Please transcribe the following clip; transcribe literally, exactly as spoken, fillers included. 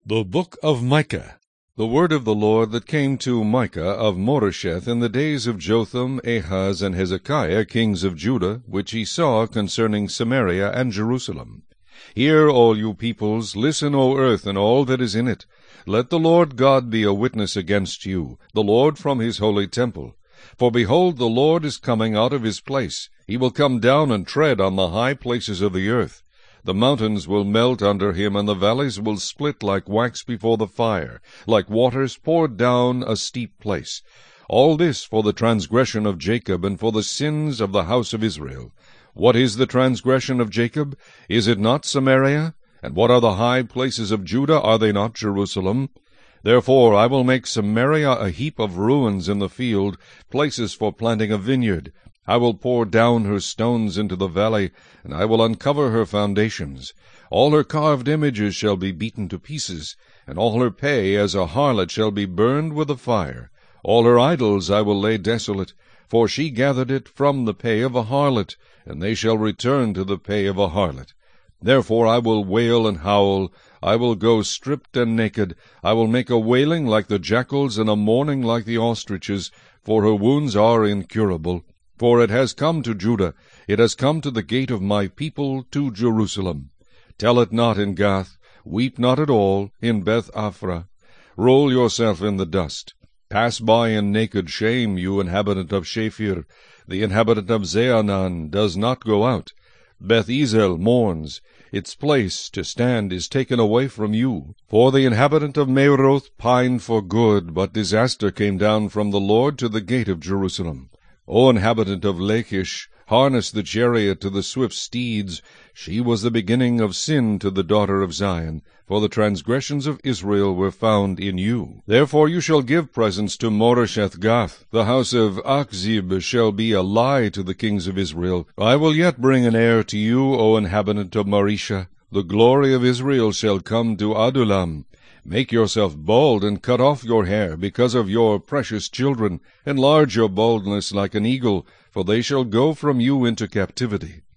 The Book of Micah. The word of the Lord that came to Micah of Moresheth in the days of Jotham, Ahaz, and Hezekiah, kings of Judah, which he saw concerning Samaria and Jerusalem. Hear, all you peoples, listen, O earth, and all that is in it. Let the Lord God be a witness against you, the Lord from his holy temple. For behold, the Lord is coming out of his place. He will come down and tread on the high places of the earth. The mountains will melt under him, and the valleys will split like wax before the fire, like waters poured down a steep place. All this for the transgression of Jacob, and for the sins of the house of Israel. What is the transgression of Jacob? Is it not Samaria? And what are the high places of Judah? Are they not Jerusalem? Therefore I will make Samaria a heap of ruins in the field, places for planting a vineyard. I will pour down her stones into the valley, and I will uncover her foundations. All her carved images shall be beaten to pieces, and all her pay as a harlot shall be burned with a fire. All her idols I will lay desolate, for she gathered it from the pay of a harlot, and they shall return to the pay of a harlot. Therefore I will wail and howl, I will go stripped and naked, I will make a wailing like the jackals, and a mourning like the ostriches, for her wounds are incurable. For it has come to Judah, it has come to the gate of my people, to Jerusalem. Tell it not in Gath, weep not at all in Beth-aphrah. Roll yourself in the dust. Pass by in naked shame, you inhabitant of Shaphir. The inhabitant of Zeanan does not go out. Beth-ezel mourns. Its place to stand is taken away from you. For the inhabitant of Meroth pined for good, but disaster came down from the Lord to the gate of Jerusalem. O inhabitant of Lachish, harness the chariot to the swift steeds. She was the beginning of sin to the daughter of Zion, for the transgressions of Israel were found in you. Therefore you shall give presents to Moresheth Gath. The house of Achzib shall be a lie to the kings of Israel. I will yet bring an heir to you, O inhabitant of Marisha. The glory of Israel shall come to Adullam. Make yourself bald, and cut off your hair, because of your precious children. Enlarge your baldness like an eagle, for they shall go from you into captivity.